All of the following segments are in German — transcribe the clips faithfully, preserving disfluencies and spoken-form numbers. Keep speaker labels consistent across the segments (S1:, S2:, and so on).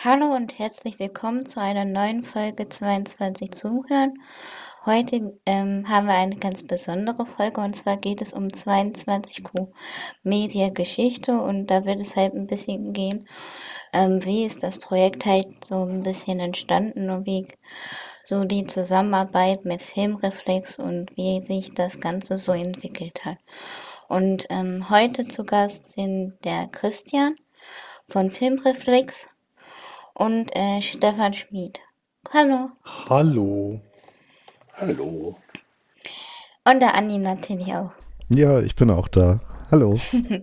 S1: Hallo und herzlich willkommen zu einer neuen Folge zweiundzwanzig Zuhören. Heute ähm, haben wir eine ganz besondere Folge und zwar geht es um zweiundzwanzig Q Media Geschichte und da wird es halt ein bisschen gehen, ähm, wie ist das Projekt halt so ein bisschen entstanden und wie so die Zusammenarbeit mit Filmreflex und wie sich das Ganze so entwickelt hat. Und ähm, heute zu Gast sind der Christian von Filmreflex und äh, Stefan Schmid. Hallo.
S2: Hallo.
S3: Hallo.
S1: Und der Andi natürlich auch.
S2: Ja, ich bin auch da. Hallo.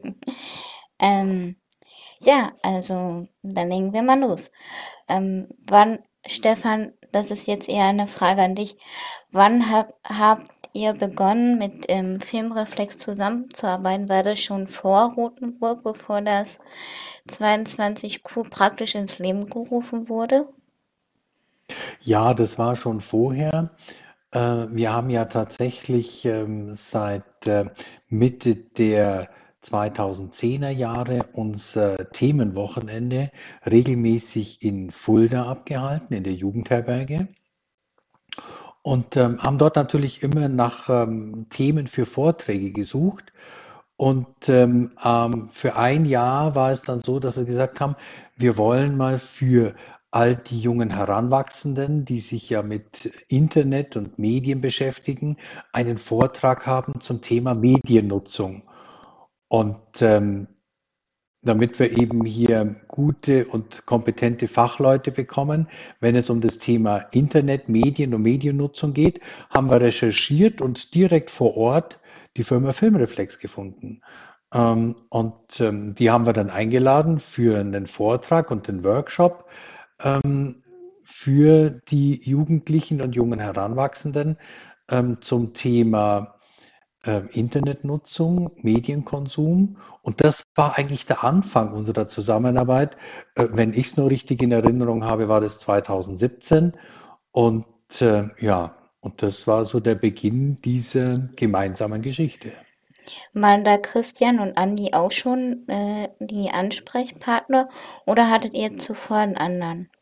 S1: Ähm, ja, also dann legen wir mal los. Ähm, wann, Stefan, das ist jetzt eher eine Frage an dich. Wann hab, habt ihr begonnen, mit ähm, Filmreflex zusammenzuarbeiten? War das schon vor Rothenburg, bevor das zweiundzwanzig Q praktisch ins Leben gerufen wurde?
S2: Ja, das war schon vorher. Äh, wir haben ja tatsächlich ähm, seit äh, Mitte der zweitausendzehner Jahre unser Themenwochenende regelmäßig in Fulda abgehalten, in der Jugendherberge. Und ähm, haben dort natürlich immer nach ähm, Themen für Vorträge gesucht. Und ähm, ähm, für ein Jahr war es dann so, dass wir gesagt haben, wir wollen mal für all die jungen Heranwachsenden, die sich ja mit Internet und Medien beschäftigen, einen Vortrag haben zum Thema Mediennutzung. Und ähm, damit wir eben hier gute und kompetente Fachleute bekommen, wenn es um das Thema Internet, Medien und Mediennutzung geht, haben wir recherchiert und direkt vor Ort die Firma Filmreflex gefunden. Ähm, und ähm, die haben wir dann eingeladen für einen Vortrag und einen Workshop ähm, für die Jugendlichen und jungen Heranwachsenden ähm, zum Thema ähm, Internetnutzung, Medienkonsum. Und das war eigentlich der Anfang unserer Zusammenarbeit. Äh, wenn ich es noch richtig in Erinnerung habe, war das zweitausendsiebzehn. Und äh, ja, und das war so der Beginn dieser gemeinsamen Geschichte.
S1: Waren da Christian und Andi auch schon äh, die Ansprechpartner oder hattet ihr zuvor einen anderen?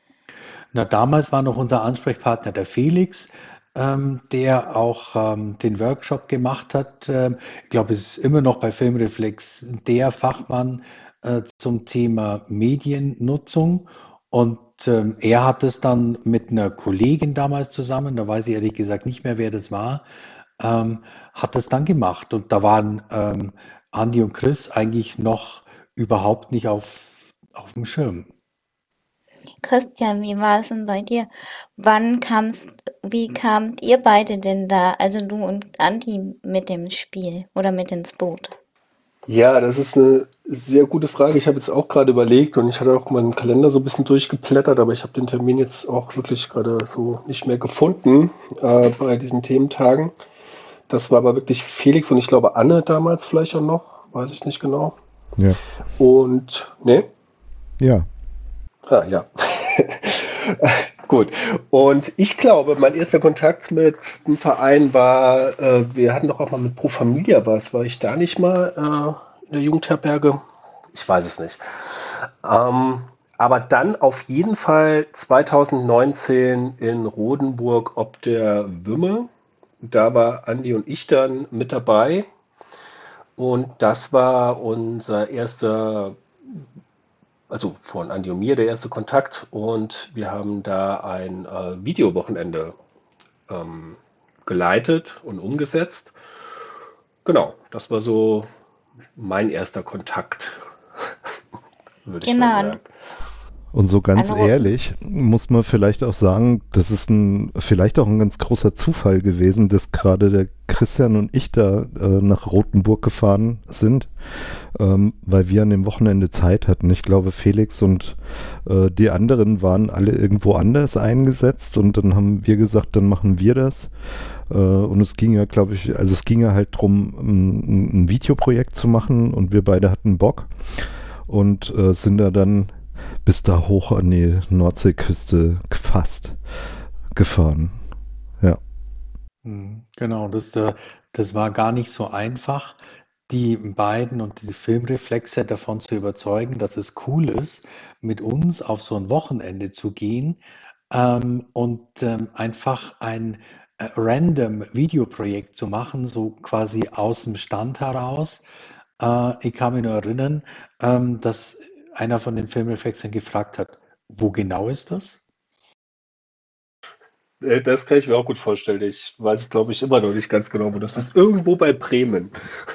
S2: Na, damals war noch unser Ansprechpartner der Felix, ähm, der auch ähm, den Workshop gemacht hat. Ähm, ich glaube, es ist immer noch bei Filmreflex der Fachmann äh, zum Thema Mediennutzung. Und ähm, er hat es dann mit einer Kollegin damals zusammen, da weiß ich ehrlich gesagt nicht mehr, wer das war, ähm, hat das dann gemacht. Und da waren ähm, Andi und Chris eigentlich noch überhaupt nicht auf, auf dem Schirm.
S1: Christian, wie war es denn bei dir? Wann kamst, wie kamt ihr beide denn da, also du und Andi, mit dem Spiel oder mit ins Boot?
S3: Ja, das ist eine sehr gute Frage. Ich habe jetzt auch gerade überlegt und ich hatte auch meinen Kalender so ein bisschen durchgeblättert, aber ich habe den Termin jetzt auch wirklich gerade so nicht mehr gefunden äh, bei diesen Thementagen. Das war aber wirklich Felix und ich glaube Anne damals vielleicht auch noch, weiß ich nicht genau.
S2: Ja,
S3: Und ne?
S2: ja.
S3: Ah, ja. Gut. Und ich glaube, mein erster Kontakt mit dem Verein war, äh, wir hatten doch auch mal mit Pro Familia was. War ich da nicht mal äh, in der Jugendherberge? Ich weiß es nicht. Ähm, aber dann auf jeden Fall zweitausendneunzehn in Rodenburg ob der Wümme. Da war Andi und ich dann mit dabei. Und das war unser erster, also von Andi und mir der erste Kontakt. Und wir haben da ein äh, Videowochenende ähm, geleitet und umgesetzt. Genau, das war so mein erster Kontakt, würde ich mal
S1: Genau,
S3: sagen.
S1: an,
S2: Und so
S1: an
S2: ganz
S1: Roten.
S2: ehrlich muss man vielleicht auch sagen, das ist ein, vielleicht auch ein ganz großer Zufall gewesen, dass gerade der Christian und ich da äh, nach Rothenburg gefahren sind, ähm, weil wir an dem Wochenende Zeit hatten. Ich glaube, Felix und äh, die anderen waren alle irgendwo anders eingesetzt und dann haben wir gesagt, dann machen wir das. Äh, und es ging ja, glaube ich, also es ging ja halt darum, ein, ein Videoprojekt zu machen und wir beide hatten Bock und äh, sind da dann bis da hoch an die Nordseeküste fast gefahren. Ja. Mhm, genau, das, äh, das war gar nicht so einfach. die beiden und die Filmreflexe davon zu überzeugen, dass es cool ist, mit uns auf so ein Wochenende zu gehen ähm, und ähm, einfach ein äh, random Videoprojekt zu machen, so quasi aus dem Stand heraus. Äh, ich kann mich nur erinnern, ähm, dass einer von den Filmreflexern gefragt hat, wo genau ist das?
S3: Äh, Das kann ich mir auch gut vorstellen. Ich weiß es, glaube ich, immer noch nicht ganz genau, wo das ist. Irgendwo bei Bremen.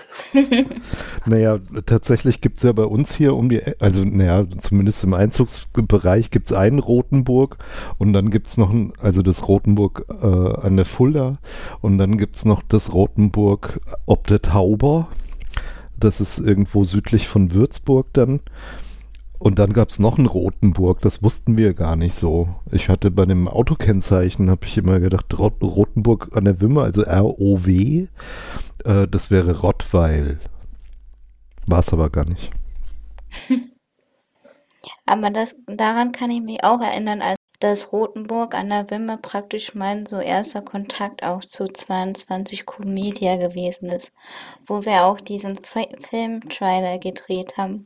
S4: Naja, tatsächlich gibt es ja bei uns hier um die, E- also naja, zumindest im Einzugsbereich gibt es einen Rotenburg und dann gibt es noch ein, also das Rotenburg äh, an der Fulda und dann gibt es noch das Rotenburg ob der Tauber. Das ist irgendwo südlich von Würzburg dann. Und dann gab es noch ein Rotenburg, das wussten wir gar nicht so. Ich hatte bei dem Autokennzeichen, habe ich immer gedacht, Rot Rotenburg an der Wümme, also R O W, äh, das wäre Rottweil. War es aber gar nicht.
S1: Aber das, daran kann ich mich auch erinnern, als das Rothenburg an der Wümme praktisch mein so erster Kontakt auch zu zweiundzwanzig Q Media gewesen ist, wo wir auch diesen Fra Film-Trailer gedreht haben.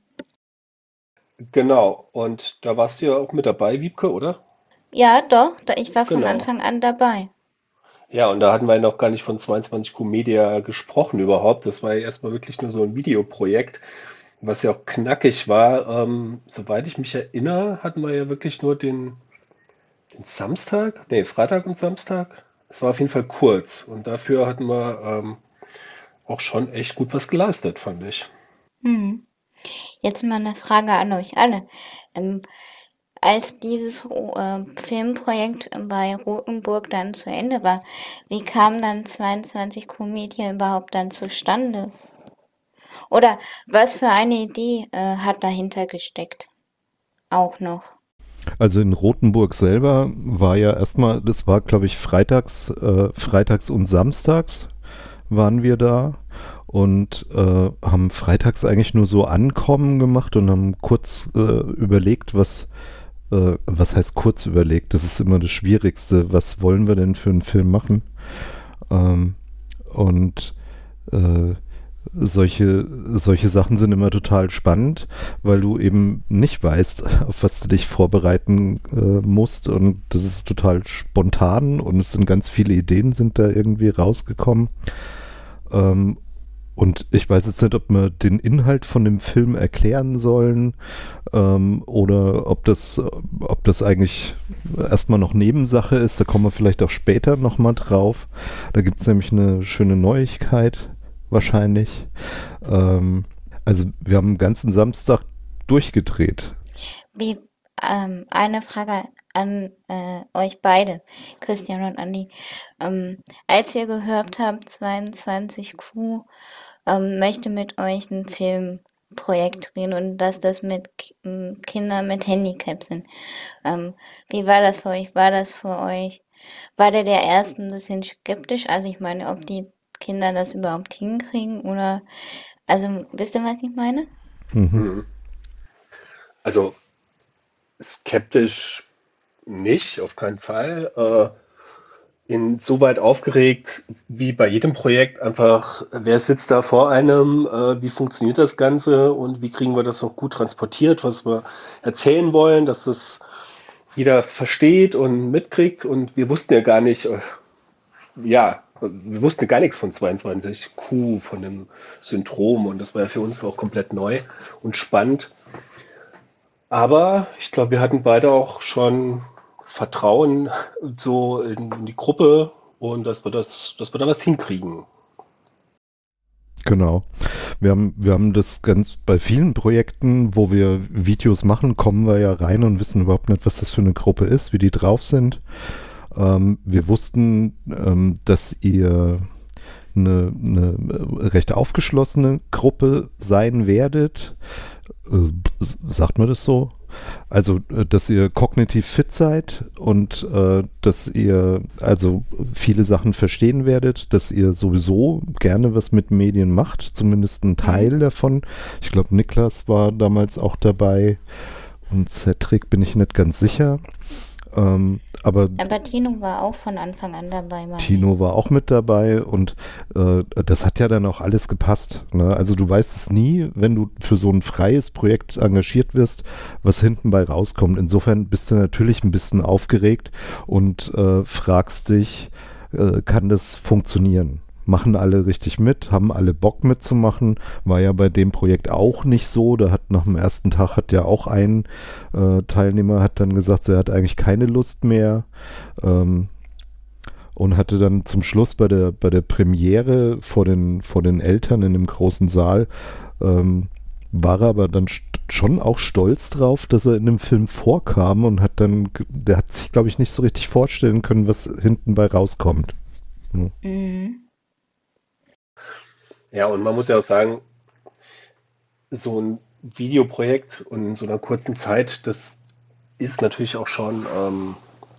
S3: Genau. Und da warst du ja auch mit dabei, Wiebke, oder?
S1: Ja, doch, da, ich war von
S3: Genau.
S1: Anfang an dabei.
S3: Ja, und da hatten wir ja noch gar nicht von zweiundzwanzig Q Media gesprochen überhaupt. Das war ja erstmal wirklich nur so ein Videoprojekt, was ja auch knackig war. Ähm, soweit ich mich erinnere, hatten wir ja wirklich nur den, den Samstag, nee, Freitag und Samstag. Es war auf jeden Fall kurz und dafür hatten wir ähm, auch schon echt gut was geleistet, fand ich.
S1: Hm. Jetzt mal eine Frage an euch alle. Ähm, als dieses äh, Filmprojekt bei Rothenburg dann zu Ende war, wie kam dann zweiundzwanzig Q Media überhaupt dann zustande? Oder was für eine Idee äh, hat dahinter gesteckt? Auch noch.
S4: Also in Rotenburg selber war ja erstmal, das war glaube ich freitags, äh, freitags und samstags waren wir da und äh, haben freitags eigentlich nur so Ankommen gemacht und haben kurz äh, überlegt, was, äh, was heißt kurz überlegt, das ist immer das Schwierigste, was wollen wir denn für einen Film machen? Ähm, und äh, solche, solche Sachen sind immer total spannend, weil du eben nicht weißt, auf was du dich vorbereiten äh, musst und das ist total spontan und es sind ganz viele Ideen sind da irgendwie rausgekommen. Ähm, und ich weiß jetzt nicht, ob wir den Inhalt von dem Film erklären sollen ähm, oder ob das, ob das eigentlich erstmal noch Nebensache ist. Da kommen wir vielleicht auch später nochmal drauf. Da gibt es nämlich eine schöne Neuigkeit wahrscheinlich. Ähm, also wir haben den ganzen Samstag durchgedreht.
S1: Wie, ähm, eine Frage an äh, euch beide, Christian und Andi. Ähm, als ihr gehört habt, zweiundzwanzig Q ähm, möchte mit euch ein Filmprojekt drehen und dass das mit Ki- m, Kindern mit Handicap sind. Ähm, wie war das für euch? War das für euch, war der der erst ein bisschen skeptisch? Also ich meine, ob die Kinder das überhaupt hinkriegen oder, also wisst ihr, was ich meine?
S4: Mhm.
S3: Mhm. Also skeptisch nicht, auf keinen Fall. Äh, insoweit aufgeregt wie bei jedem Projekt einfach, wer sitzt da vor einem, äh, wie funktioniert das Ganze und wie kriegen wir das auch gut transportiert, was wir erzählen wollen, dass das jeder versteht und mitkriegt und wir wussten ja gar nicht, äh, ja, wir wussten ja gar nichts von zweiundzwanzig Q, von dem Syndrom und das war ja für uns auch komplett neu und spannend. Aber ich glaube, wir hatten beide auch schon Vertrauen so in, in die Gruppe und dass wir das, dass wir da was hinkriegen.
S4: Genau. Wir haben, wir haben das ganz bei vielen Projekten, wo wir Videos machen, kommen wir ja rein und wissen überhaupt nicht, was das für eine Gruppe ist, wie die drauf sind. Ähm, wir wussten, ähm, dass ihr eine, eine recht aufgeschlossene Gruppe sein werdet. Äh, s- sagt man das so? Also, äh, dass ihr kognitiv fit seid und äh, dass ihr also viele Sachen verstehen werdet, dass ihr sowieso gerne was mit Medien macht, zumindest ein Teil davon. Ich glaube, Niklas war damals auch dabei und Cedric bin ich nicht ganz sicher. Ähm, aber
S1: Aber Tino war auch von Anfang an dabei, meine ich.
S4: Tino war auch mit dabei und äh, das hat ja dann auch alles gepasst. Ne? Also du weißt es nie, wenn du für so ein freies Projekt engagiert wirst, was hinten bei rauskommt. Insofern bist du natürlich ein bisschen aufgeregt und äh, fragst dich, äh, kann das funktionieren? Machen alle richtig mit? Haben alle Bock mitzumachen? War ja bei dem Projekt auch nicht so. Da hat nach dem ersten Tag hat ja auch ein äh, Teilnehmer hat dann gesagt, er hat eigentlich keine Lust mehr ähm, und hatte dann zum Schluss bei der bei der Premiere vor den vor den Eltern in dem großen Saal ähm, war er aber dann st- schon auch stolz drauf, dass er in dem Film vorkam und hat dann, ge- der hat sich, glaube ich, nicht so richtig vorstellen können, was hinten bei rauskommt. Hm.
S1: Mhm.
S3: Ja, und man muss ja auch sagen, so ein Videoprojekt und in so einer kurzen Zeit, das ist natürlich auch schon ähm,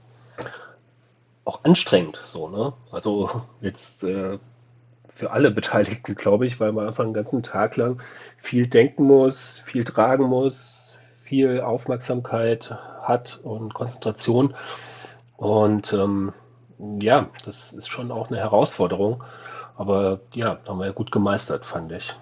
S3: auch anstrengend, so, ne? Also jetzt äh, für alle Beteiligten, glaube ich, weil man einfach einen ganzen Tag lang viel denken muss, viel tragen muss, viel Aufmerksamkeit hat und Konzentration. Und ähm, ja, das ist schon auch eine Herausforderung. Aber ja, haben wir ja gut gemeistert, fand ich.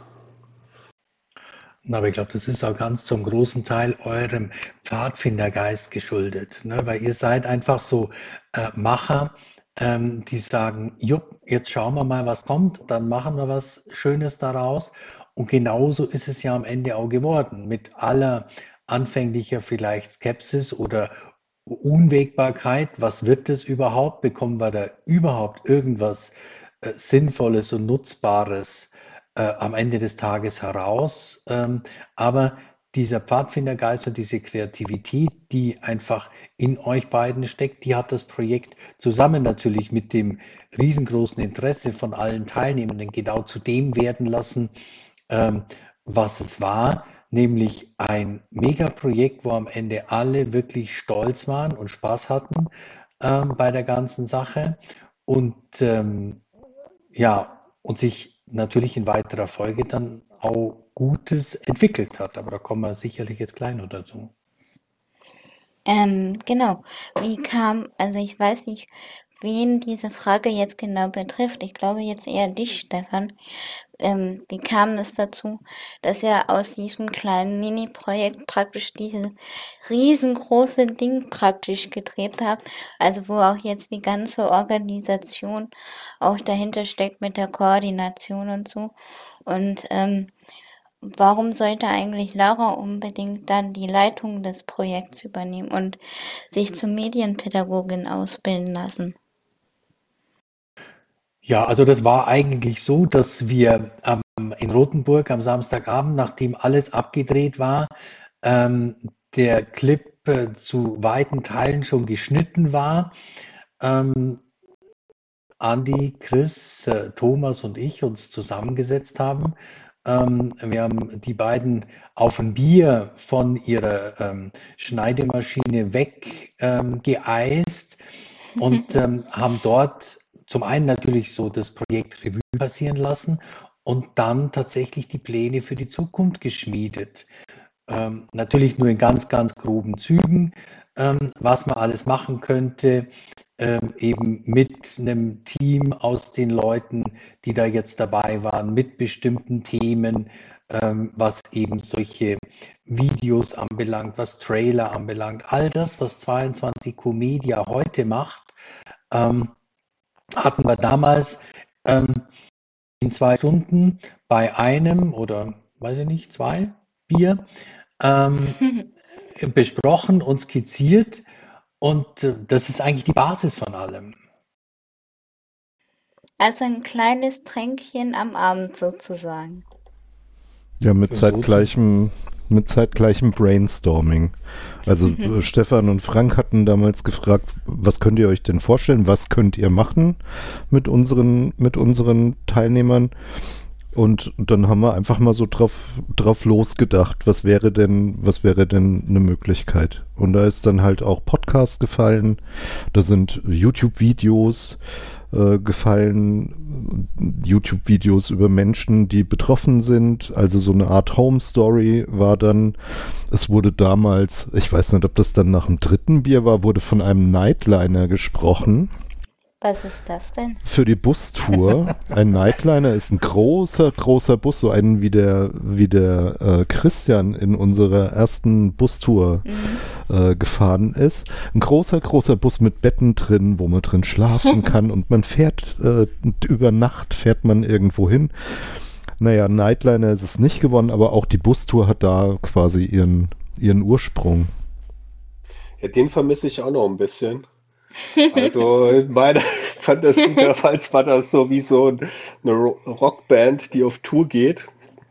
S2: Na, aber ich glaube, das ist auch ganz zum großen Teil eurem Pfadfindergeist geschuldet, ne? Weil ihr seid einfach so äh, Macher, ähm, die sagen, jupp, jetzt schauen wir mal, was kommt, dann machen wir was Schönes daraus. Und genauso ist es ja am Ende auch geworden, mit aller anfänglicher vielleicht Skepsis oder Unwägbarkeit. Was wird das überhaupt? Bekommen wir da überhaupt irgendwas äh, Sinnvolles und Nutzbares äh, am Ende des Tages heraus? Ähm, aber dieser Pfadfindergeist und diese Kreativität, die einfach in euch beiden steckt, die hat das Projekt zusammen natürlich mit dem riesengroßen Interesse von allen Teilnehmenden genau zu dem werden lassen, ähm, was es war, nämlich ein Megaprojekt, wo am Ende alle wirklich stolz waren und Spaß hatten ähm, bei der ganzen Sache und ähm, ja, und sich natürlich in weiterer Folge dann auch Gutes entwickelt hat. Aber da kommen wir sicherlich jetzt gleich noch dazu.
S1: Ähm, genau. Wie kam, also ich weiß nicht, wen diese Frage jetzt genau betrifft. Ich glaube jetzt eher dich, Stefan. Ähm, wie kam es dazu, dass ihr aus diesem kleinen Mini-Projekt praktisch dieses riesengroße Ding praktisch gedreht habt? Also wo auch jetzt die ganze Organisation auch dahinter steckt mit der Koordination und so. Und ähm, warum sollte eigentlich Laura unbedingt dann die Leitung des Projekts übernehmen und sich zur Medienpädagogin ausbilden lassen?
S2: Ja, also das war eigentlich so, dass wir am, in Rothenburg am Samstagabend, nachdem alles abgedreht war, ähm, der Clip äh, zu weiten Teilen schon geschnitten war. Ähm, Andi, Chris, äh, Thomas und ich uns zusammengesetzt haben. Ähm, wir haben die beiden auf ein Bier von ihrer ähm, Schneidemaschine weg ähm, geeist und ähm, haben dort zum einen natürlich so das Projekt Revue passieren lassen und dann tatsächlich die Pläne für die Zukunft geschmiedet. Ähm, natürlich nur in ganz, ganz groben Zügen, ähm, was man alles machen könnte, ähm, eben mit einem Team aus den Leuten, die da jetzt dabei waren, mit bestimmten Themen, ähm, was eben solche Videos anbelangt, was Trailer anbelangt, all das, was zweiundzwanzig Q Media heute macht, ähm, hatten wir damals ähm, in zwei Stunden bei einem oder weiß ich nicht, zwei Bier ähm, besprochen und skizziert und äh, das ist eigentlich die Basis von allem.
S1: Also ein kleines Tränkchen am Abend sozusagen.
S4: Ja, mit
S2: So-
S4: zeitgleichem, mit zeitgleichem Brainstorming. Also äh, Stefan und Frank hatten damals gefragt, was könnt ihr euch denn vorstellen? Was könnt ihr machen mit unseren, mit unseren Teilnehmern? Und dann haben wir einfach mal so drauf, drauf losgedacht, was wäre denn, was wäre denn eine Möglichkeit? Und da ist dann halt auch Podcast gefallen, da sind YouTube-Videos äh, gefallen, YouTube-Videos über Menschen, die betroffen sind, also so eine Art Home-Story war dann, es wurde damals, ich weiß nicht, ob das dann nach dem dritten Bier war, wurde von einem Nightliner gesprochen.
S1: Was ist das denn?
S4: Für die Bustour. Ein Nightliner ist ein großer, großer Bus, so einen wie der, wie der äh, Christian in unserer ersten Bustour
S1: Mhm.
S4: äh, gefahren ist. Ein großer, großer Bus mit Betten drin, wo man drin schlafen kann und man fährt, äh, über Nacht fährt man irgendwo hin. Naja, Nightliner ist es nicht geworden, aber auch die Bustour hat da quasi ihren, ihren Ursprung.
S3: Ja, den vermisse ich auch noch ein bisschen. Also in meiner Fantasie damals war das so wie so ein- eine Ro- Rockband, die auf Tour geht.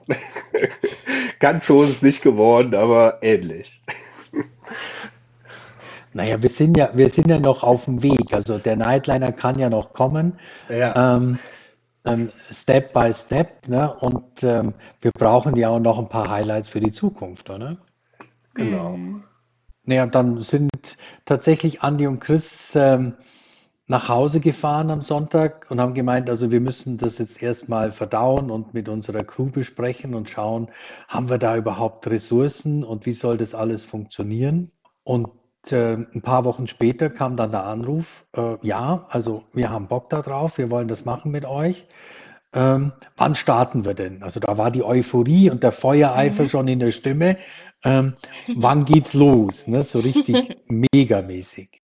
S3: Ganz so ist es nicht geworden, aber ähnlich.
S2: Naja, wir sind ja, wir sind ja noch auf dem Weg. Also der Nightliner kann ja noch kommen,
S3: Ja,
S2: ähm, ähm, Step by Step, ne? Und ähm, wir brauchen ja auch noch ein paar Highlights für die Zukunft, oder?
S3: genau.
S1: Mhm.
S2: Naja, dann sind tatsächlich Andi und Chris ähm, nach Hause gefahren am Sonntag und haben gemeint, also wir müssen das jetzt erstmal verdauen und mit unserer Crew besprechen und schauen, haben wir da überhaupt Ressourcen und wie soll das alles funktionieren? Und äh, ein paar Wochen später kam dann der Anruf, äh, ja, also wir haben Bock da drauf, wir wollen das machen mit euch. Ähm, wann starten wir denn? Also da war die Euphorie und der Feuereifer
S1: Mhm.
S2: schon in der Stimme. Ähm, wann geht's los? Ne? So richtig megamäßig.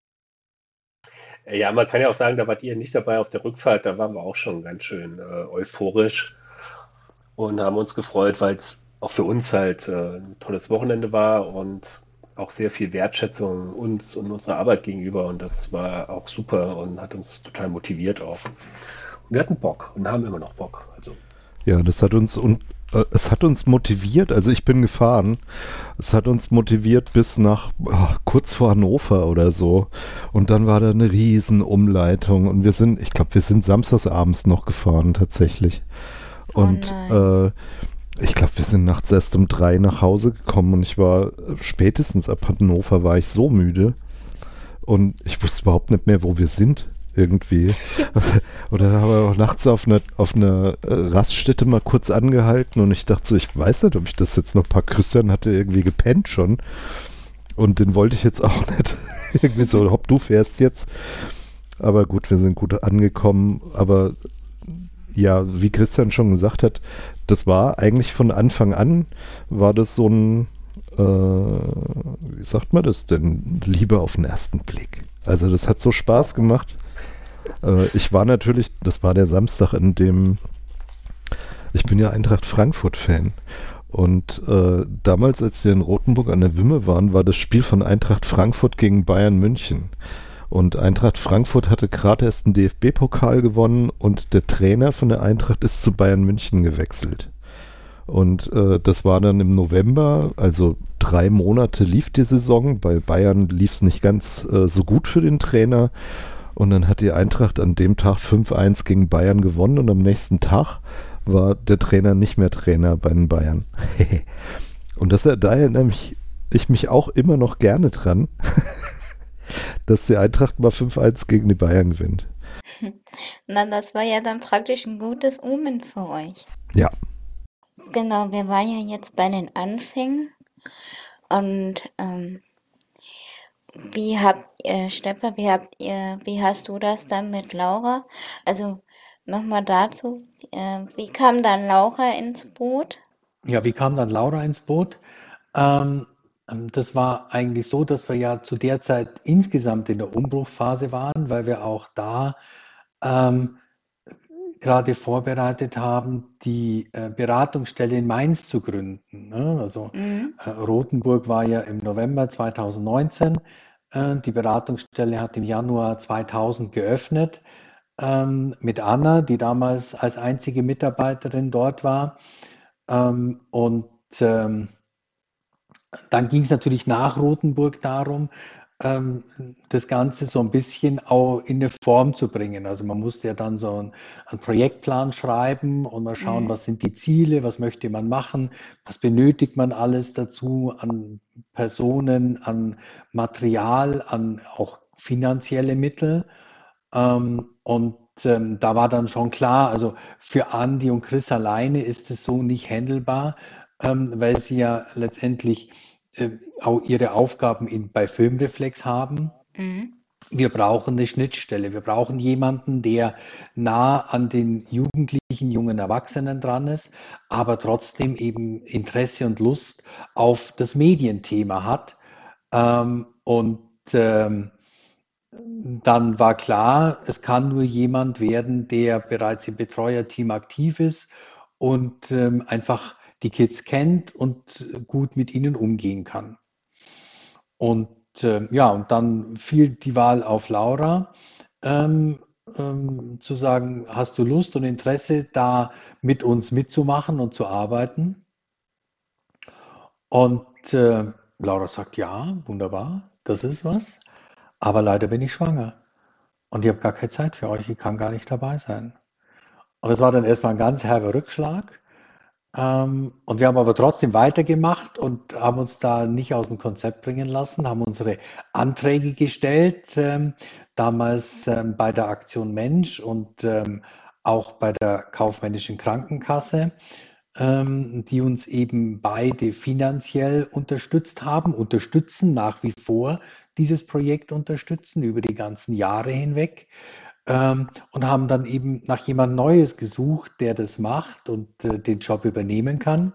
S3: Ja, man kann ja auch sagen, da wart ihr nicht dabei auf der Rückfahrt, da waren wir auch schon ganz schön äh, euphorisch und haben uns gefreut, weil es auch für uns halt äh, ein tolles Wochenende war und auch sehr viel Wertschätzung uns und unserer Arbeit gegenüber und das war auch super und hat uns total motiviert auch. Und wir hatten Bock und haben immer noch Bock. Also,
S4: Ja, das hat uns und äh, es hat uns motiviert, also ich bin gefahren, es hat uns motiviert bis nach ah, kurz vor Hannover oder so. Und dann war da eine riesen Umleitung und wir sind, ich glaube, wir sind samstags abends noch gefahren tatsächlich.
S1: Oh
S4: Und
S1: nein.
S4: äh, ich glaube, wir sind nachts erst um drei nach Hause gekommen und ich war äh, spätestens ab Hannover war ich so müde und ich wusste überhaupt nicht mehr, wo wir sind. Irgendwie. Oder da haben wir auch nachts auf einer auf einer äh, Raststätte mal kurz angehalten und ich dachte so, ich weiß nicht, ob ich das jetzt noch ein paar Christian hatte irgendwie gepennt schon. Und den wollte ich jetzt auch nicht. Irgendwie so, hopp, du fährst jetzt. Aber gut, wir sind gut angekommen. Aber ja, wie Christian schon gesagt hat, das war eigentlich von Anfang an, war das so ein, äh, wie sagt man das denn? Liebe auf den ersten Blick. Also das hat so Spaß gemacht. Äh, ich war natürlich, das war der Samstag, in dem, ich bin ja Eintracht Frankfurt-Fan. Und äh, damals, als wir in Rothenburg an der Wümme waren, war das Spiel von Eintracht Frankfurt gegen Bayern München. Und Eintracht Frankfurt hatte gerade erst einen D F B-Pokal gewonnen und der Trainer von der Eintracht ist zu Bayern München gewechselt. Und äh, das war dann im November, also drei Monate lief die Saison. Bei Bayern lief es nicht ganz äh, so gut für den Trainer. Und dann hat die Eintracht an dem Tag fünf eins gegen Bayern gewonnen und am nächsten Tag war der Trainer nicht mehr Trainer bei den Bayern. Und das, da erinnere mich, ich mich auch immer noch gerne dran, dass die Eintracht mal fünf eins gegen die Bayern gewinnt.
S1: Na, das war ja dann praktisch ein gutes Omen für euch.
S4: Ja,
S1: Genau, wir waren ja jetzt bei den Anfängen und ähm, wie habt ihr, Stefan, wie habt ihr, wie hast du das dann mit Laura? Also nochmal dazu, äh, wie kam dann Laura ins Boot?
S2: Ja, wie kam dann Laura ins Boot? Ähm, ähm, das war eigentlich so, dass wir ja zu der Zeit insgesamt in der Umbruchphase waren, weil wir auch da ähm, gerade vorbereitet haben, die äh, Beratungsstelle in Mainz zu gründen. Ne? Also
S1: Mhm.
S2: äh, Rothenburg war ja im November zweitausendneunzehn. Äh, die Beratungsstelle hat im Januar zweitausend geöffnet ähm, mit Anna, die damals als einzige Mitarbeiterin dort war. Ähm, und ähm, dann ging es natürlich nach Rothenburg darum, ähm, das Ganze so ein bisschen auch in eine Form zu bringen. Also man musste ja dann so einen, einen Projektplan schreiben und mal schauen,
S1: Mhm.
S2: was sind die Ziele, was möchte man machen, was benötigt man alles dazu an Personen, an Material, an auch finanzielle Mittel. Ähm, und ähm, da war dann schon klar, also für Andi und Chris alleine ist es so nicht handelbar, ähm, weil sie ja letztendlich äh, auch ihre Aufgaben in, bei Filmreflex haben.
S1: Mhm.
S2: Wir brauchen eine Schnittstelle. Wir brauchen jemanden, der nah an den Jugendlichen, jungen Erwachsenen dran ist, aber trotzdem eben Interesse und Lust auf das Medienthema hat. Ähm, und ähm, dann war klar, es kann nur jemand werden, der bereits im Betreuerteam aktiv ist und ähm, einfach die Kids kennt und gut mit ihnen umgehen kann. Und äh, ja, und dann fiel die Wahl auf Laura, ähm, ähm, zu sagen, hast du Lust und Interesse, da mit uns mitzumachen und zu arbeiten? Und äh, Laura sagt, ja, wunderbar, das ist was, aber leider bin ich schwanger und ich habe gar keine Zeit für euch, ich kann gar nicht dabei sein. Und es war dann erstmal ein ganz herber Rückschlag. Ähm, und wir haben aber trotzdem weitergemacht und haben uns da nicht aus dem Konzept bringen lassen, haben unsere Anträge gestellt, ähm, damals ähm, bei der Aktion Mensch und ähm, auch bei der kaufmännischen Krankenkasse, ähm, die uns eben beide finanziell unterstützt haben, unterstützen nach wie vor dieses Projekt unterstützen über die ganzen Jahre hinweg. Ähm, und haben dann eben nach jemand Neues gesucht, der das macht und äh, den Job übernehmen kann.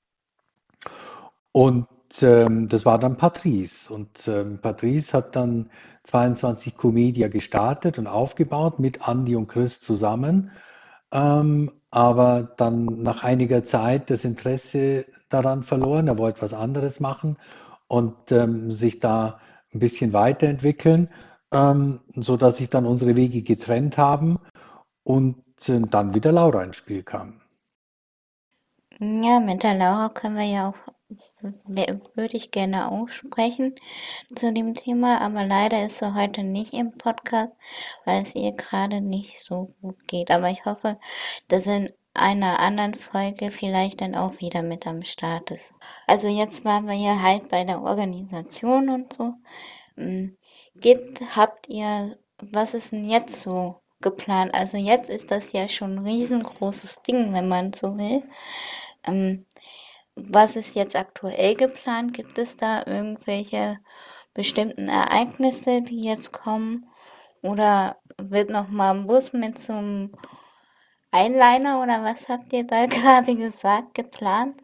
S2: Und ähm, das war dann Patrice. Und ähm, Patrice hat dann zweiundzwanzig Comedia gestartet und aufgebaut mit Andy und Chris zusammen. Ähm, aber dann nach einiger Zeit das Interesse daran verloren. Er wollte was anderes machen und ähm, sich da ein bisschen weiterentwickeln, ähm, so dass sich dann unsere Wege getrennt haben und äh, dann wieder Laura ins Spiel kam.
S1: Ja, mit der Laura können wir ja auch, w- würde ich gerne auch sprechen zu dem Thema, aber leider ist sie heute nicht im Podcast, weil es ihr gerade nicht so gut geht. Aber ich hoffe, dass in einer anderen Folge vielleicht dann auch wieder mit am Start ist. Also jetzt waren wir ja halt bei der Organisation und so. Hm, Gibt, habt ihr, was ist denn jetzt so geplant? Also jetzt ist das ja schon ein riesengroßes Ding, wenn man so will. Ähm, Was ist jetzt aktuell geplant? Gibt es da irgendwelche bestimmten Ereignisse, die jetzt kommen? Oder wird noch mal ein Bus mit so einem Einliner oder was habt ihr da gerade gesagt, geplant?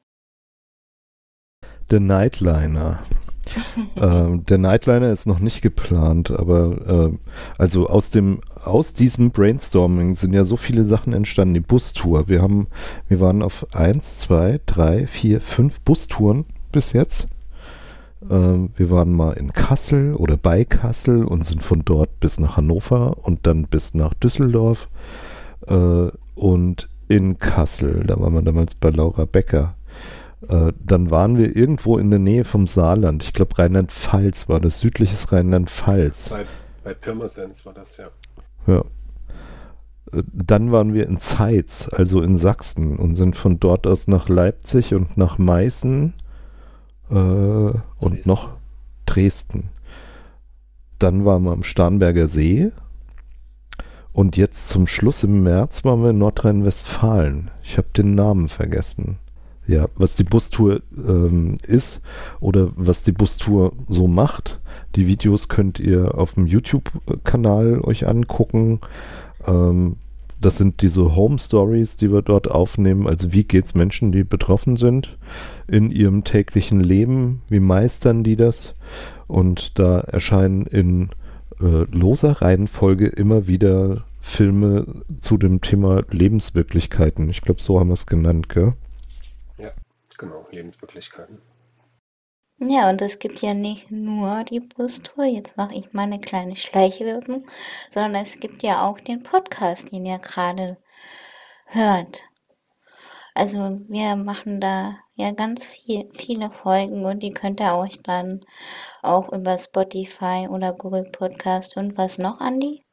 S4: Der Nightliner. Ähm, der Nightliner ist noch nicht geplant, aber äh, also aus dem aus diesem Brainstorming sind ja so viele Sachen entstanden. Die Bustour. Wir haben, wir waren auf eins, zwei, drei, vier, fünf Bustouren bis jetzt. Äh, wir waren mal in Kassel oder bei Kassel und sind von dort bis nach Hannover und dann bis nach Düsseldorf. Äh, und in Kassel, da waren wir damals bei Laura Becker. Äh, dann waren wir irgendwo in der Nähe vom Saarland. Ich glaube, Rheinland-Pfalz war das, südliches Rheinland-Pfalz.
S3: Bei, bei Pirmasens war das, ja.
S4: Ja. Äh, Dann waren wir in Zeitz, also in Sachsen, und sind von dort aus nach Leipzig und nach Meißen äh, und
S3: Dresden.
S4: noch Dresden. Dann waren wir am Starnberger See. Und jetzt zum Schluss im März waren wir in Nordrhein-Westfalen. Ich habe den Namen vergessen. Ja, was die Bustour ähm, ist oder was die Bustour so macht. Die Videos könnt ihr auf dem YouTube-Kanal euch angucken. Ähm, das sind diese Home Stories, die wir dort aufnehmen. Also wie geht's Menschen, die betroffen sind in ihrem täglichen Leben? Wie meistern die das? Und da erscheinen in äh, loser Reihenfolge immer wieder Filme zu dem Thema Lebenswirklichkeiten. Ich glaube, so haben wir es genannt, gell?
S3: Ja, genau, Lebenswirklichkeiten.
S1: Ja, und es gibt ja nicht nur die Bustour, jetzt mache ich mal eine kleine Schleichwerbung, sondern es gibt ja auch den Podcast, den ihr gerade hört. Also wir machen da ja ganz viel, viele Folgen und die könnt ihr euch dann auch über Spotify oder Google Podcast und was noch, Andi?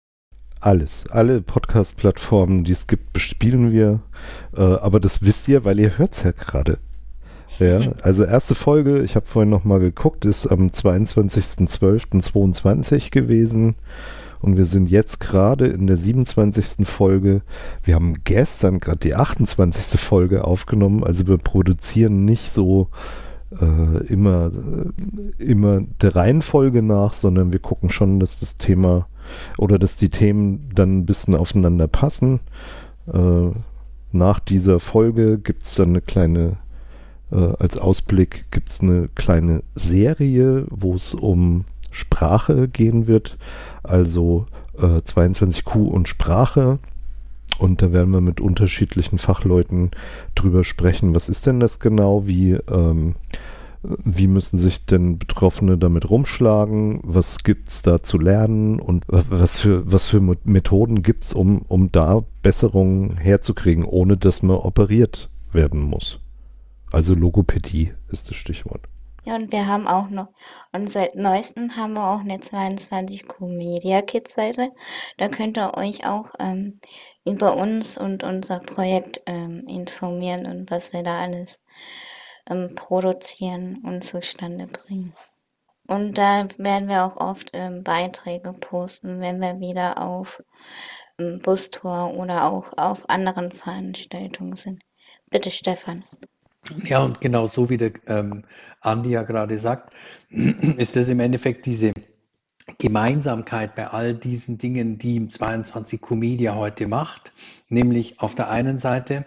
S4: Alles, alle Podcast-Plattformen, die es gibt, bespielen wir. Äh, aber das wisst ihr, weil ihr hört es ja gerade. Ja, also erste Folge, ich habe vorhin nochmal geguckt, ist am zweiundzwanzigsten zwölften zweiundzwanzig gewesen. Und wir sind jetzt gerade in der siebenundzwanzigsten Folge. Wir haben gestern gerade die achtundzwanzigste Folge aufgenommen. Also wir produzieren nicht so äh, immer, äh, immer der Reihenfolge nach, sondern wir gucken schon, dass das Thema oder dass die Themen dann ein bisschen aufeinander passen. Äh, nach dieser Folge gibt es dann eine kleine, äh, als Ausblick gibt es eine kleine Serie, wo es um Sprache gehen wird, also äh, zweiundzwanzig Q und Sprache. Und da werden wir mit unterschiedlichen Fachleuten drüber sprechen, was ist denn das genau, wie, ähm, wie müssen sich denn Betroffene damit rumschlagen, was gibt es da zu lernen und was für, was für Methoden gibt es, um, um da Besserungen herzukriegen, ohne dass man operiert werden muss. Also Logopädie ist das Stichwort.
S1: Ja, und wir haben auch noch, und seit neuestem haben wir auch eine zweiundzwanzig Q Media Kids Seite. Da könnt ihr euch auch ähm, über uns und unser Projekt ähm, informieren und was wir da alles ähm, produzieren und zustande bringen. Und da werden wir auch oft ähm, Beiträge posten, wenn wir wieder auf ähm, Bustour oder auch auf anderen Veranstaltungen sind. Bitte, Stefan.
S2: Ja, und genau so wie der ähm, Andi ja gerade sagt, ist das im Endeffekt diese Gemeinsamkeit bei all diesen Dingen, die zweiundzwanzig Q Media heute macht, nämlich auf der einen Seite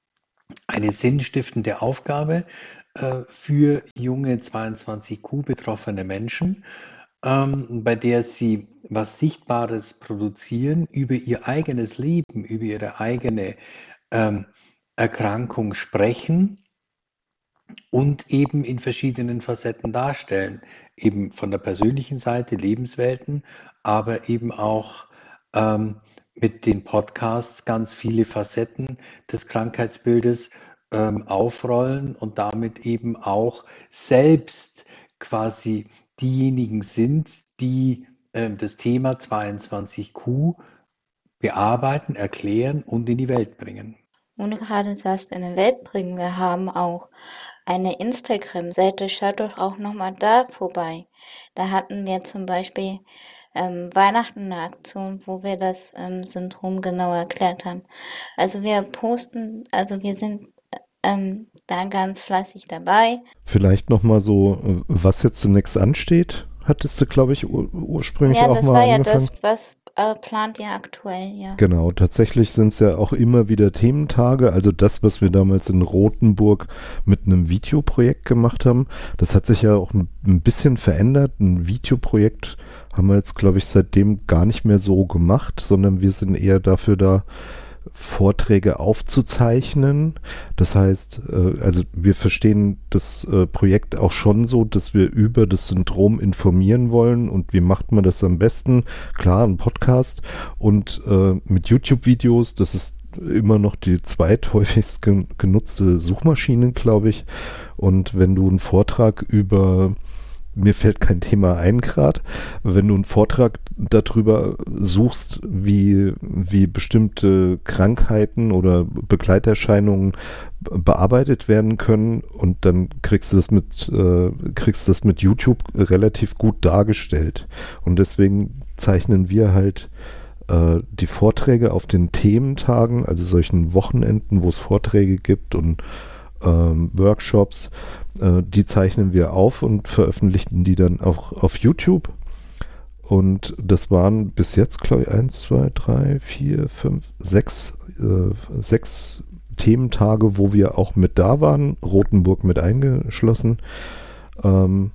S2: eine sinnstiftende Aufgabe äh, für junge zweiundzwanzig Q betroffene Menschen, ähm, bei der sie was Sichtbares produzieren über ihr eigenes Leben, über ihre eigene ähm, Erkrankung sprechen und eben in verschiedenen Facetten darstellen. Eben von der persönlichen Seite, Lebenswelten, aber eben auch ähm, mit den Podcasts ganz viele Facetten des Krankheitsbildes ähm, aufrollen und damit eben auch selbst quasi diejenigen sind, die ähm, das Thema zweiundzwanzig Q bearbeiten, erklären und in die Welt bringen.
S1: Und gerade sagst, in die Welt bringen, wir haben auch eine Instagram-Seite, schaut doch auch nochmal da vorbei. Da hatten wir zum Beispiel ähm, Weihnachten eine Aktion, wo wir das ähm, Syndrom genau erklärt haben. Also wir posten, also wir sind ähm, da ganz fleißig dabei.
S4: Vielleicht nochmal so, äh, was jetzt demnächst ansteht, hattest du, glaube ich, ur ursprünglich
S1: Ja,
S4: auch
S1: das
S4: mal
S1: war ja
S4: angefangen.
S1: das, was äh, plant ihr aktuell, ja.
S4: Genau, tatsächlich sind es ja auch immer wieder Thementage. Also das, was wir damals in Rothenburg mit einem Videoprojekt gemacht haben, das hat sich ja auch ein, ein bisschen verändert. Ein Videoprojekt haben wir jetzt, glaube ich, seitdem gar nicht mehr so gemacht, sondern wir sind eher dafür da, Vorträge aufzuzeichnen. Das heißt, äh, also wir verstehen das äh, Projekt auch schon so, dass wir über das Syndrom informieren wollen. Und wie macht man das am besten? Klar, ein Podcast und äh, mit YouTube-Videos, das ist immer noch die zweithäufigst gen genutzte Suchmaschine, glaube ich. Und wenn du einen Vortrag über mir fällt kein Thema ein gerade. Wenn du einen Vortrag darüber suchst, wie, wie bestimmte Krankheiten oder Begleiterscheinungen bearbeitet werden können und dann kriegst du das mit, äh, kriegst du das mit YouTube relativ gut dargestellt. Und deswegen zeichnen wir halt äh, die Vorträge auf den Thementagen, also solchen Wochenenden, wo es Vorträge gibt und Ähm, Workshops, äh, die zeichnen wir auf und veröffentlichen die dann auch auf YouTube. Und das waren bis jetzt, glaube ich, eins, zwei, drei, vier, fünf, sechs, äh, sechs Thementage, wo wir auch mit da waren, Rothenburg mit eingeschlossen. Ähm,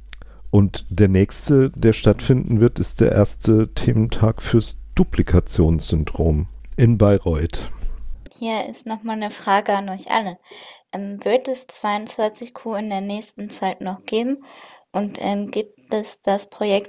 S4: und der nächste, der stattfinden wird, ist der erste Thementag fürs Duplikationssyndrom in Bayreuth.
S1: Hier ist nochmal eine Frage an euch alle. Ähm, wird es zweiundzwanzig Q in der nächsten Zeit noch geben? Und ähm, gibt es das Projekt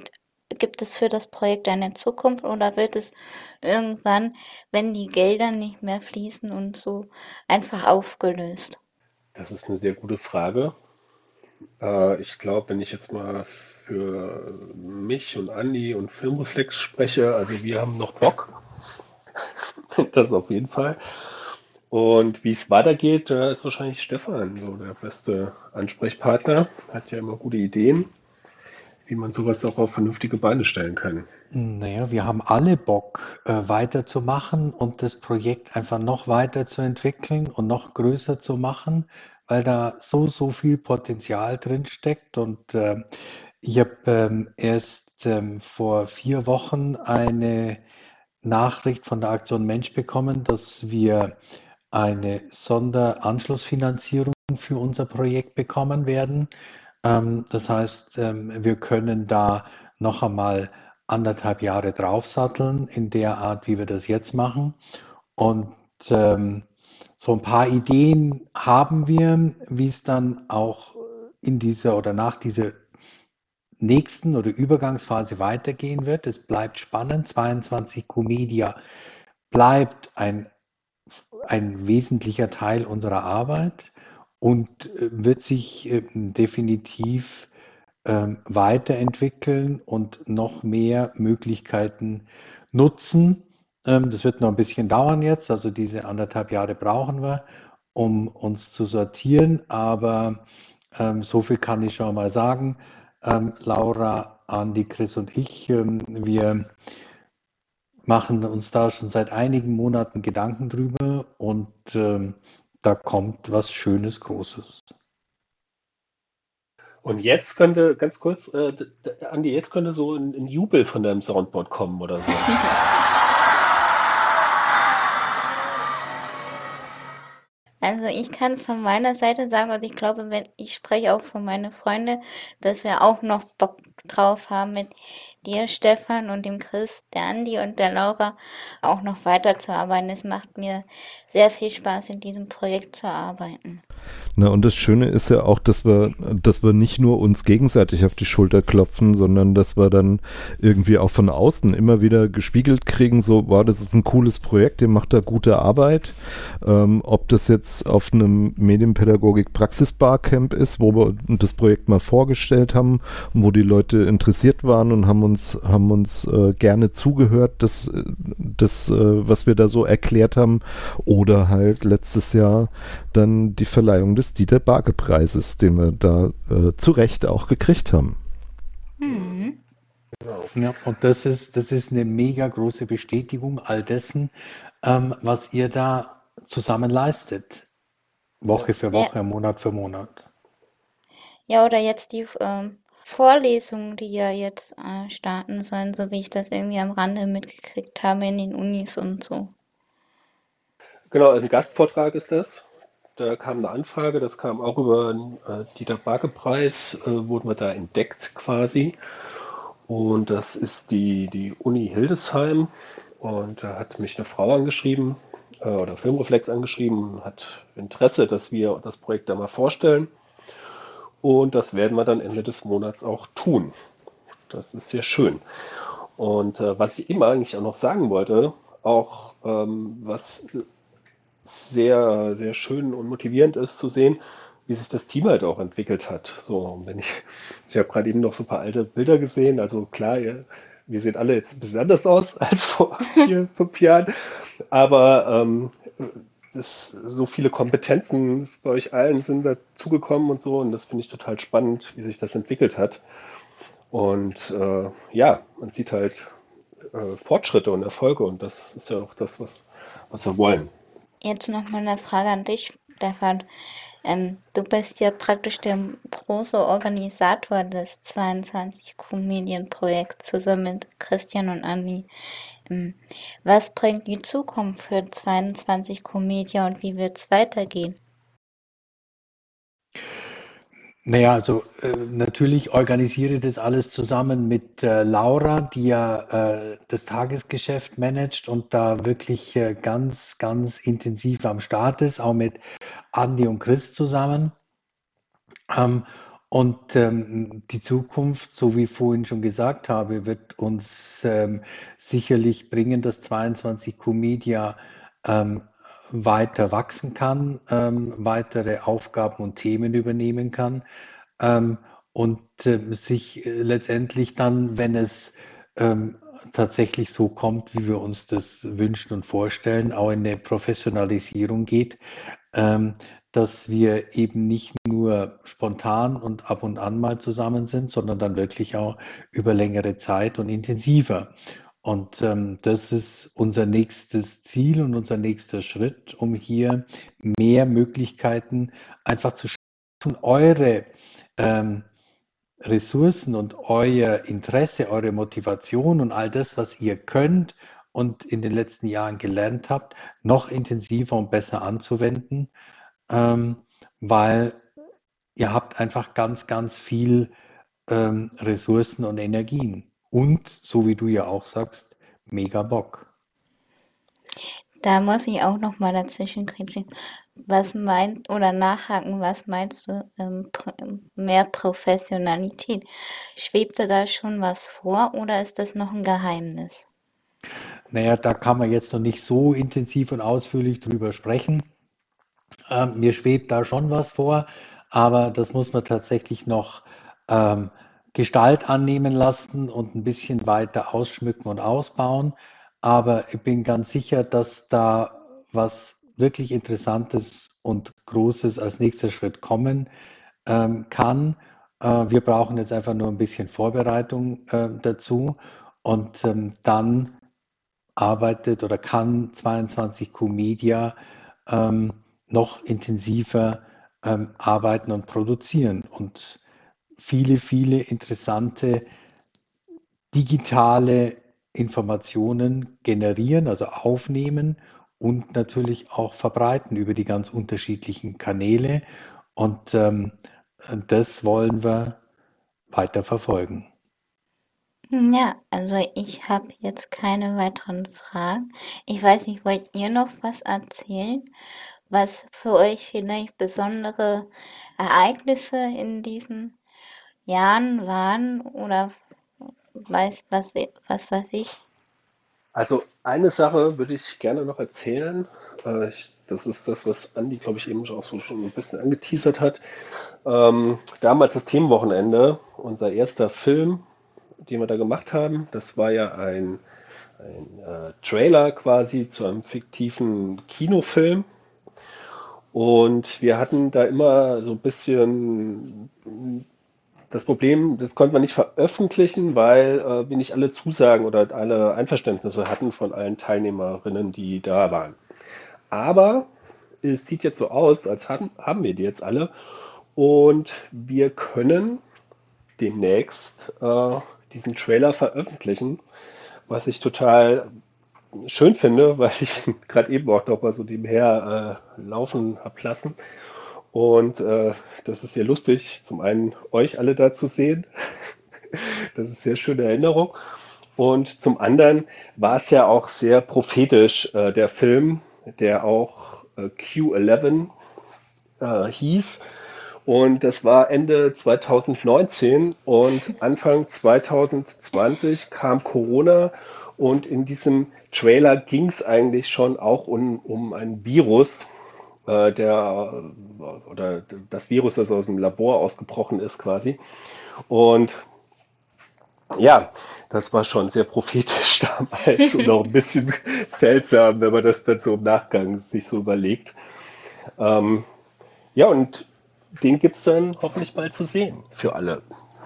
S1: gibt es für das Projekt eine Zukunft oder wird es irgendwann, wenn die Gelder nicht mehr fließen und so, einfach aufgelöst?
S3: Das ist eine sehr gute Frage. Äh, ich glaube, wenn ich jetzt mal für mich und Andi und Filmreflex spreche, also wir haben noch Bock, das auf jeden Fall. Und wie es weitergeht, da ist wahrscheinlich Stefan so der beste Ansprechpartner. Hat ja immer gute Ideen, wie man sowas auch auf vernünftige Beine stellen kann.
S2: Naja, wir haben alle Bock, äh, weiterzumachen und das Projekt einfach noch weiterzuentwickeln und noch größer zu machen, weil da so, so viel Potenzial drin steckt. Und äh, ich habe ähm, erst ähm, vor vier Wochen eine Nachricht von der Aktion Mensch bekommen, dass wir eine Sonderanschlussfinanzierung für unser Projekt bekommen werden. Ähm, das heißt, ähm, wir können da noch einmal anderthalb Jahre draufsatteln in der Art, wie wir das jetzt machen. Und ähm, so ein paar Ideen haben wir, wie es dann auch in dieser oder nach dieser nächsten oder Übergangsphase weitergehen wird. Es bleibt spannend. zweiundzwanzig Q-Media bleibt ein, ein wesentlicher Teil unserer Arbeit und äh, wird sich äh, definitiv ähm, weiterentwickeln und noch mehr Möglichkeiten nutzen. Ähm, das wird noch ein bisschen dauern jetzt, also diese anderthalb Jahre brauchen wir, um uns zu sortieren, aber ähm, so viel kann ich schon mal sagen. Ähm, Laura, Andi, Chris und ich, ähm, wir machen uns da schon seit einigen Monaten Gedanken drüber und ähm, da kommt was Schönes, Großes.
S3: Und jetzt könnte, ganz kurz, äh, d- d- Andi, jetzt könnte so ein, ein Jubel von deinem Soundboard kommen oder so.
S1: Also ich kann von meiner Seite sagen, und ich glaube, wenn ich spreche auch für meine Freunde, dass wir auch noch Bock drauf haben, mit dir, Stefan, und dem Chris, der Andi und der Laura auch noch weiterzuarbeiten. Es macht mir sehr viel Spaß, in diesem Projekt zu arbeiten.
S4: Na, und das Schöne ist ja auch, dass wir, dass wir nicht nur uns gegenseitig auf die Schulter klopfen, sondern dass wir dann irgendwie auch von außen immer wieder gespiegelt kriegen, so, wow, das ist ein cooles Projekt, ihr macht da gute Arbeit. Ähm, ob das jetzt auf einem Medienpädagogik-Praxis-Barcamp ist, wo wir das Projekt mal vorgestellt haben und wo die Leute interessiert waren und haben uns, haben uns äh, gerne zugehört, das, das äh, was wir da so erklärt haben, oder halt letztes Jahr dann die Verleihung des Dieter-Barke-Preises, den wir da äh, zu Recht auch gekriegt haben.
S1: Mhm.
S2: Ja, und das ist, das ist eine mega große Bestätigung all dessen, ähm, was ihr da zusammen leistet. Woche für
S1: Ja,
S2: Woche, Monat für Monat.
S1: ja, oder jetzt die ähm, Vorlesungen, die ja jetzt äh, starten sollen, so wie ich das irgendwie am Rande mitgekriegt habe in den Unis und so.
S3: Genau, also ein Gastvortrag ist das. Da kam eine Anfrage, das kam auch über den äh, Dieter-Barke-Preis, äh, wurden wir da entdeckt quasi. Und das ist die, die Uni Hildesheim. Und da hat mich eine Frau angeschrieben, äh, oder Filmreflex angeschrieben, hat Interesse, dass wir das Projekt da mal vorstellen. Und das werden wir dann Ende des Monats auch tun. Das ist sehr schön. Und äh, was ich eben eigentlich auch noch sagen wollte, auch ähm, was sehr, sehr schön und motivierend ist zu sehen, wie sich das Team halt auch entwickelt hat. So, und wenn ich, ich habe gerade eben noch so ein paar alte Bilder gesehen. Also klar, ihr, wir sehen alle jetzt ein bisschen anders aus als vor vier, fünf Jahren. Aber ähm, es, so viele Kompetenzen bei euch allen sind dazugekommen und so. Und das finde ich total spannend, wie sich das entwickelt hat. Und äh, ja, man sieht halt äh, Fortschritte und Erfolge. Und das ist ja auch das, was, was wir wollen.
S1: Jetzt noch mal eine Frage an dich, Stefan. Ähm, du bist ja praktisch der große Organisator des zweiundzwanzig Q-Medien-Projekts zusammen mit Christian und Andi. Ähm, was bringt die Zukunft für zweiundzwanzig Q-Media und wie wird es weitergehen?
S2: Naja, also äh, natürlich organisiere ich das alles zusammen mit äh, Laura, die ja äh, das Tagesgeschäft managt und da wirklich äh, ganz, ganz intensiv am Start ist, auch mit Andi und Chris zusammen. Ähm, Und ähm, die Zukunft, so wie ich vorhin schon gesagt habe, wird uns ähm, sicherlich bringen, dass zweiundzwanzig Q Media ähm, weiter wachsen kann, ähm, weitere Aufgaben und Themen übernehmen kann ähm, und ähm, sich äh, letztendlich dann, wenn es ähm, tatsächlich so kommt, wie wir uns das wünschen und vorstellen, auch in eine Professionalisierung geht, ähm, dass wir eben nicht nur spontan und ab und an mal zusammen sind, sondern dann wirklich auch über längere Zeit und intensiver. Und ähm, das ist unser nächstes Ziel und unser nächster Schritt, um hier mehr Möglichkeiten einfach zu schaffen, eure ähm, Ressourcen und euer Interesse, eure Motivation und all das, was ihr könnt und in den letzten Jahren gelernt habt, noch intensiver und besser anzuwenden, ähm, weil ihr habt einfach ganz, ganz viel ähm, Ressourcen und Energien. Und, so wie du ja auch sagst, mega Bock.
S1: Da muss ich auch noch mal dazwischen kriechen. Was meint oder nachhaken, was meinst du ähm, pr mehr Professionalität? Schwebt dir da schon was vor oder ist das noch ein Geheimnis?
S2: Naja, da kann man jetzt noch nicht so intensiv und ausführlich drüber sprechen. Ähm, mir schwebt da schon was vor, aber das muss man tatsächlich noch ähm, Gestalt annehmen lassen und ein bisschen weiter ausschmücken und ausbauen. Aber ich bin ganz sicher, dass da was wirklich Interessantes und Großes als nächster Schritt kommen ähm, kann. Äh, wir brauchen jetzt einfach nur ein bisschen Vorbereitung äh, dazu und ähm, dann arbeitet oder kann zweiundzwanzig Q Media ähm, noch intensiver ähm, arbeiten und produzieren und viele, viele interessante digitale Informationen generieren, also aufnehmen und natürlich auch verbreiten über die ganz unterschiedlichen Kanäle. Und ähm, das wollen wir weiter verfolgen.
S1: Hm, Ja, also ich habe jetzt keine weiteren Fragen. Ich weiß nicht, wollt ihr noch was erzählen, was für euch vielleicht besondere Ereignisse in diesen Jahren waren oder weiß was, was weiß ich?
S3: Also eine Sache würde ich gerne noch erzählen. Äh, ich, das ist das, was Andi, glaube ich, eben auch so schon ein bisschen angeteasert hat. Ähm, damals das Themenwochenende, unser erster Film, den wir da gemacht haben, das war ja ein, ein äh, Trailer quasi zu einem fiktiven Kinofilm. Und wir hatten da immer so ein bisschen das Problem, das konnten wir nicht veröffentlichen, weil äh, wir nicht alle Zusagen oder alle Einverständnisse hatten von allen Teilnehmerinnen, die da waren. Aber es sieht jetzt so aus, als haben, haben wir die jetzt alle. Und wir können demnächst äh, diesen Trailer veröffentlichen, was ich total schön finde, weil ich ihn gerade eben auch noch mal so nebenher äh, laufen habe lassen. Und äh, das ist sehr lustig, zum einen euch alle da zu sehen. Das ist eine sehr schöne Erinnerung. Und zum anderen war es ja auch sehr prophetisch, äh, der Film, der auch äh, Q elf äh, hieß. Und das war Ende zwanzig neunzehn und Anfang zwanzig zwanzig kam Corona und in diesem Trailer ging es eigentlich schon auch um, um ein Virus, äh, der oder das Virus, das aus dem Labor ausgebrochen ist quasi. Und ja, das war schon sehr prophetisch damals und auch ein bisschen seltsam, wenn man das dann so im Nachgang sich so überlegt. Ähm, ja, und den gibt es dann hoffentlich bald zu sehen für alle.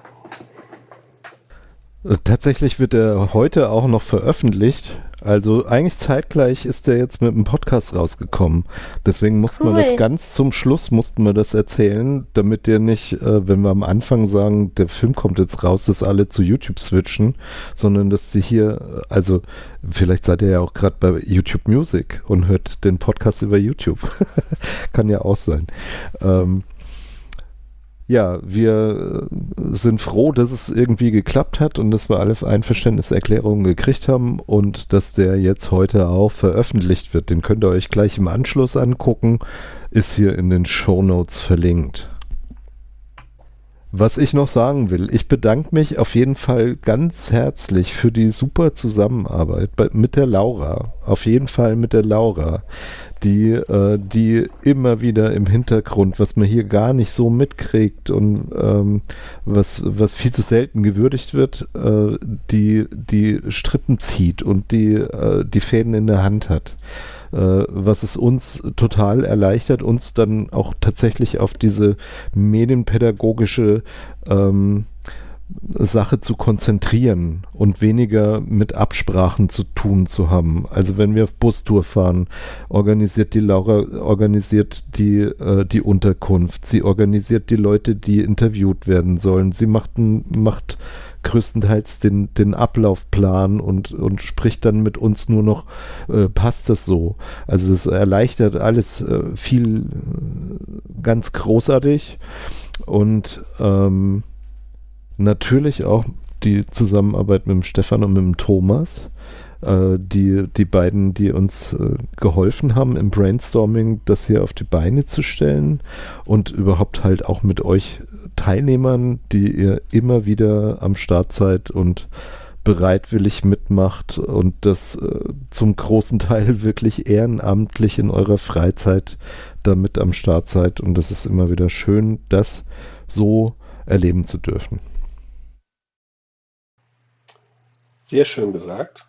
S4: Äh, Tatsächlich wird er heute auch noch veröffentlicht. Also eigentlich zeitgleich ist er jetzt mit dem Podcast rausgekommen. Deswegen mussten wir das
S1: Cool.
S4: ganz zum Schluss mussten wir das erzählen, damit ihr nicht, äh, wenn wir am Anfang sagen, der Film kommt jetzt raus, dass alle zu YouTube switchen, sondern dass sie hier, äh, also vielleicht seid ihr ja auch gerade bei YouTube Music und hört den Podcast über YouTube. Kann ja auch sein. Ähm, Ja, wir äh, sind froh, dass es irgendwie geklappt hat und dass wir alle Einverständniserklärungen gekriegt haben und dass der jetzt heute auch veröffentlicht wird. Den könnt ihr euch gleich im Anschluss angucken. Ist hier in den Shownotes verlinkt. Was ich noch sagen will, ich bedanke mich auf jeden Fall ganz herzlich für die super Zusammenarbeit bei, mit der Laura. Auf jeden Fall mit der Laura, die, äh, die immer wieder im Hintergrund, was man hier gar nicht so mitkriegt und ähm, was, was viel zu selten gewürdigt wird, äh, die, die Strippen zieht und die, äh, die Fäden in der Hand hat. Was es uns total erleichtert, uns dann auch tatsächlich auf diese medienpädagogische ähm, Sache zu konzentrieren und weniger mit Absprachen zu tun zu haben. Also wenn wir auf Bustour fahren, organisiert die Laura, organisiert die, äh, die Unterkunft, sie organisiert die Leute, die interviewt werden sollen, sie macht, ein, macht größtenteils den, den Ablaufplan und, und spricht dann mit uns nur noch, äh, passt das so? Also es erleichtert alles äh, viel äh, ganz großartig und ähm, natürlich auch die Zusammenarbeit mit dem Stefan und mit dem Thomas, äh, die, die beiden, die uns äh, geholfen haben im Brainstorming, das hier auf die Beine zu stellen und überhaupt halt auch mit euch Teilnehmern, die ihr immer wieder am Start seid und bereitwillig mitmacht und das äh, zum großen Teil wirklich ehrenamtlich in eurer Freizeit damit am Start seid und das ist immer wieder schön, das so erleben zu dürfen.
S3: Sehr schön gesagt.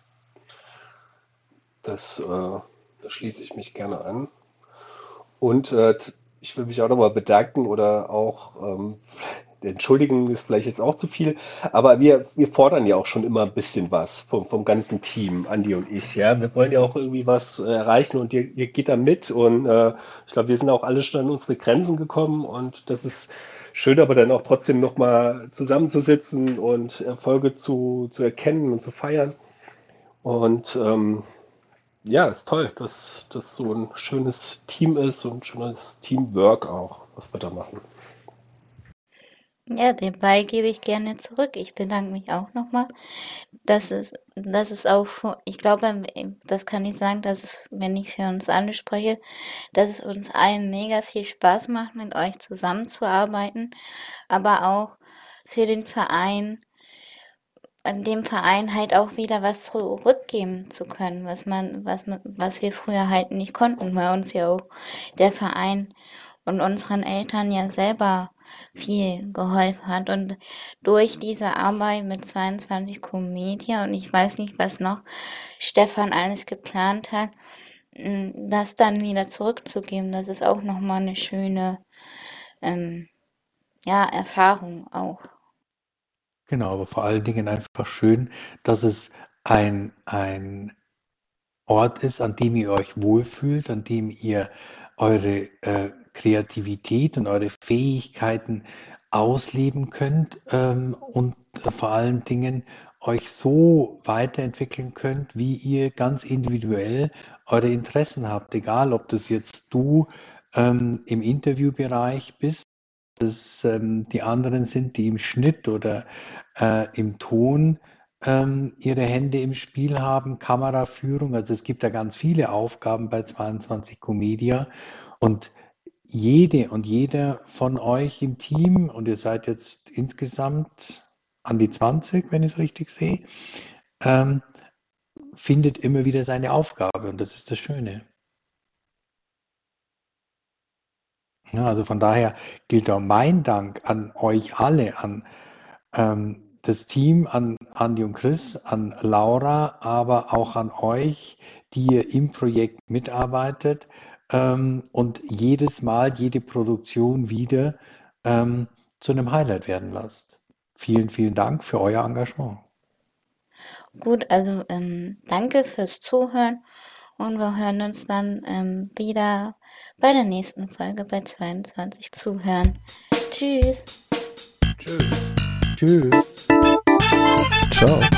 S3: Das, äh, da schließe ich mich gerne an. Und äh, ich will mich auch nochmal bedanken oder auch ähm, entschuldigen ist vielleicht jetzt auch zu viel, aber wir, wir fordern ja auch schon immer ein bisschen was vom, vom ganzen Team, Andi und ich. Ja, wir wollen ja auch irgendwie was äh, erreichen und ihr, ihr geht da mit und äh, ich glaube, wir sind auch alle schon an unsere Grenzen gekommen und das ist schön, aber dann auch trotzdem nochmal zusammenzusitzen und Erfolge zu, zu erkennen und zu feiern. Und ähm, ja, ist toll, dass das so ein schönes Team ist und ein schönes Teamwork auch, was wir da machen.
S1: Ja, den Ball gebe ich gerne zurück. Ich bedanke mich auch nochmal. Das ist, das ist auch, für- ich glaube, das kann ich sagen, dass es, wenn ich für uns alle spreche, dass es uns allen mega viel Spaß macht, mit euch zusammenzuarbeiten, aber auch für den Verein, an dem Verein halt auch wieder was zurückgeben zu können, was man, was man, was wir früher halt nicht konnten, weil uns ja auch der Verein und unseren Eltern ja selber viel geholfen hat. Und durch diese Arbeit mit zweiundzwanzig Comedia und ich weiß nicht, was noch Stefan alles geplant hat, m, das dann wieder zurückzugeben, das ist auch nochmal eine schöne, ähm, ja, Erfahrung auch.
S2: Genau, aber vor allen Dingen einfach schön, dass es ein, ein Ort ist, an dem ihr euch wohlfühlt, an dem ihr eure äh, Kreativität und eure Fähigkeiten ausleben könnt ähm, und äh, vor allen Dingen euch so weiterentwickeln könnt, wie ihr ganz individuell eure Interessen habt. Egal, ob das jetzt du ähm, im Interviewbereich bist, dass ähm, die anderen sind, die im Schnitt oder äh, im Ton ähm, ihre Hände im Spiel haben, Kameraführung. Also es gibt da ganz viele Aufgaben bei zweiundzwanzig Comedia und jede und jeder von euch im Team, und ihr seid jetzt insgesamt an die zwanzig, wenn ich es richtig sehe, ähm, findet immer wieder seine Aufgabe und das ist das Schöne. Ja, also von daher gilt auch mein Dank an euch alle, an ähm, das Team, an Andi und Chris, an Laura, aber auch an euch, die ihr im Projekt mitarbeitet ähm, und jedes Mal jede Produktion wieder ähm, zu einem Highlight werden lasst. Vielen, vielen Dank für euer Engagement.
S1: Gut, also ähm, danke fürs Zuhören und wir hören uns dann ähm, wieder bei der nächsten Folge bei zweiundzwanzig Zuhören. Tschüss.
S3: Tschüss.
S2: Tschüss.
S4: Ciao.